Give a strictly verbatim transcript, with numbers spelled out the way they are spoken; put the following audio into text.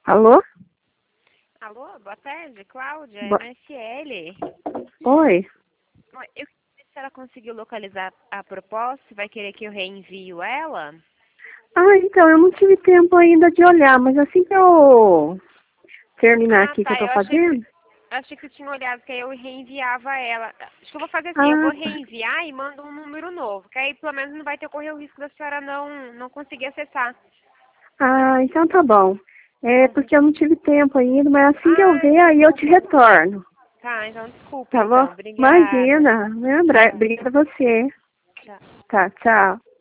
Alô? Alô, boa tarde, Cláudia, Bo- M S L. Oi? Oi, eu queria ver se ela conseguiu localizar a proposta, vai querer que eu reenvio ela? Ah, então, eu não tive tempo ainda de olhar, mas assim que eu terminar Ah, aqui que eu tá, tô eu achei que, fazendo... eu achei que você tinha olhado, que aí eu reenviava ela. Acho que eu vou fazer assim, eu vou Ah, tá. reenviar e mando um número novo, que aí pelo menos não vai ter correr o risco da senhora não, não conseguir acessar. Ah, então tá bom. É Então, porque eu não tive tempo ainda, mas assim que eu ah, ver, aí eu te desculpa. retorno. Tá, então desculpa Tá bom? então, obrigada. Imagina. Lembra? Tchau, Obrigada a você. tchau. Tá, tchau.